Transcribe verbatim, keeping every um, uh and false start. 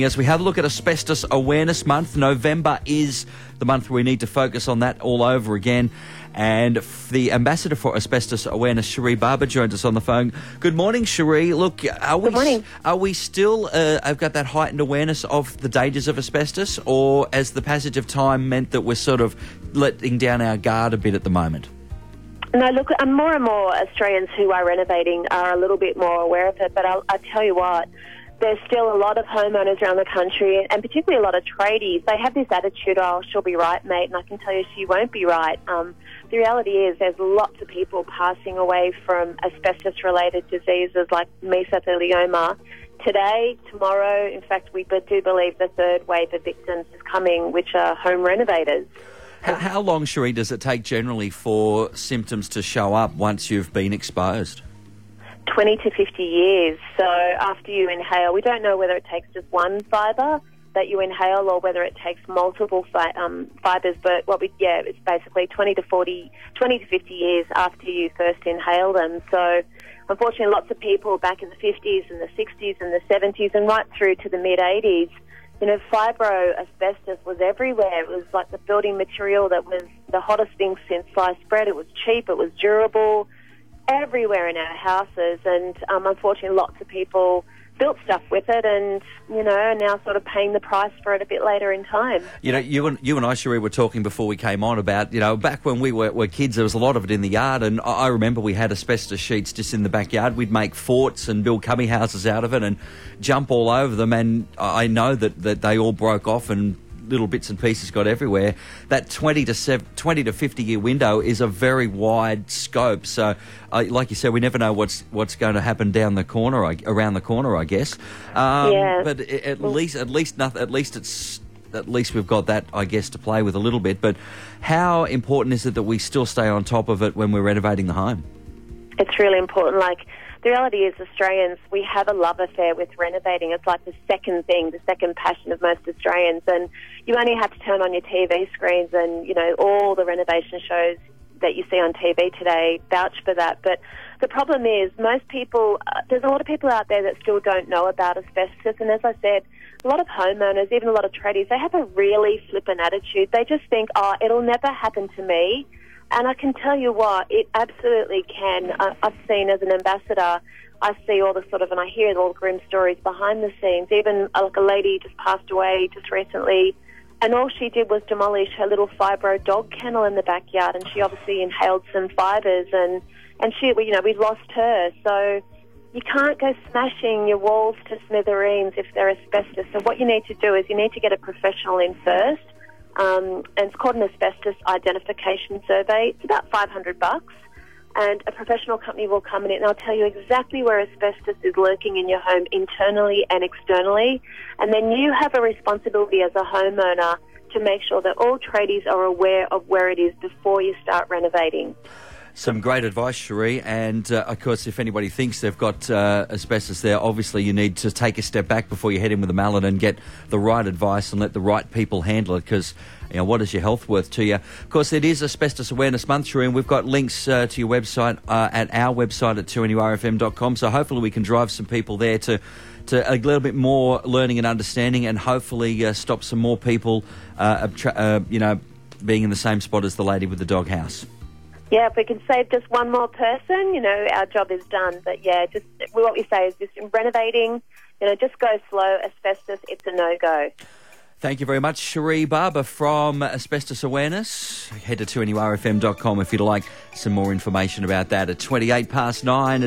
As we have a look at Asbestos Awareness Month, November is the month where we need to focus on that all over again. And the Ambassador for Asbestos Awareness, Cherie Barber, joins us on the phone. Good morning, Cherie. Look, are we, Good morning. Are we still, uh, I've got that heightened awareness of the dangers of asbestos, or has the passage of time meant that we're sort of letting down our guard a bit at the moment? No, look, um, more and more Australians who are renovating are a little bit more aware of it, but I'll, I'll tell you what, there's still a lot of homeowners around the country, and particularly a lot of tradies. They have this attitude, oh, she'll be right, mate, and I can tell you she won't be right. Um, the reality is there's lots of people passing away from asbestos-related diseases like mesothelioma. Today, tomorrow, in fact, we do believe the third wave of victims is coming, which are home renovators. How, how long, Cherie, does it take generally for symptoms to show up once you've been exposed? twenty to fifty years. So after you inhale, we don't know whether it takes just one fibre that you inhale or whether it takes multiple fi- um, fibres, but what we, yeah, it's basically twenty to forty, twenty to fifty years after you first inhale them. So unfortunately, lots of people back in the fifties and the sixties and the seventies and right through to the mid-eighties, you know, fibro asbestos was everywhere. It was like the building material that was the hottest thing since sliced bread. It was cheap, it was durable, everywhere in our houses, and um, unfortunately lots of people built stuff with it and, you know, are now sort of paying the price for it a bit later in time. You know, you and, you and I, Cherie, were talking before we came on about, you know, back when we were, were kids, there was a lot of it in the yard, and I, I remember we had asbestos sheets just in the backyard. We'd make forts and build cubby houses out of it and jump all over them, and I know that, that they all broke off and little bits and pieces got everywhere. That twenty to fifty year window is a very wide scope. So, uh, like you said, we never know what's what's going to happen down the corner, I, around the corner, I guess. Um, yeah. But at well, least, at least, nothing. At least it's. At least we've got that, I guess, to play with a little bit. But how important is it that we still stay on top of it when we're renovating the home? It's really important. Like, the reality is Australians, we have a love affair with renovating. It's like the second thing, the second passion of most Australians. And you only have to turn on your T V screens and, you know, all the renovation shows that you see on T V today vouch for that. But the problem is most people, uh, there's a lot of people out there that still don't know about asbestos. And as I said, a lot of homeowners, even a lot of tradies, they have a really flippant attitude. They just think, oh, it'll never happen to me. And I can tell you what, it absolutely can. I've seen as an ambassador, I see all the sort of, and I hear all the grim stories behind the scenes. Even like a lady just passed away just recently, and all she did was demolish her little fibro dog kennel in the backyard, and she obviously inhaled some fibres, and, and she, you know, we lost her. So you can't go smashing your walls to smithereens if they're asbestos. So what you need to do is you need to get a professional in first. Um, and it's called an asbestos identification survey. It's about five hundred bucks, and a professional company will come in and they'll tell you exactly where asbestos is lurking in your home internally and externally, and then you have a responsibility as a homeowner to make sure that all tradies are aware of where it is before you start renovating. Some great advice, Cherie, and uh, of course if anybody thinks they've got uh, asbestos there, obviously you need to take a step back before you head in with a mallet and get the right advice and let the right people handle it, because, you know, what is your health worth to you? Of course, it is Asbestos Awareness Month, Cherie, and we've got links uh, to your website uh, at our website at two N U R F M dot com, so hopefully we can drive some people there to to a little bit more learning and understanding, and hopefully uh, stop some more people uh, uh, you know, being in the same spot as the lady with the doghouse. Yeah, if we can save just one more person, you know, our job is done. But yeah, just what we say is just renovating, you know, just go slow. Asbestos, it's a no-go. Thank you very much, Cherie Barber from Asbestos Awareness. Head to two N U R F M dot com if you'd like some more information about that. At twenty-eight past nine.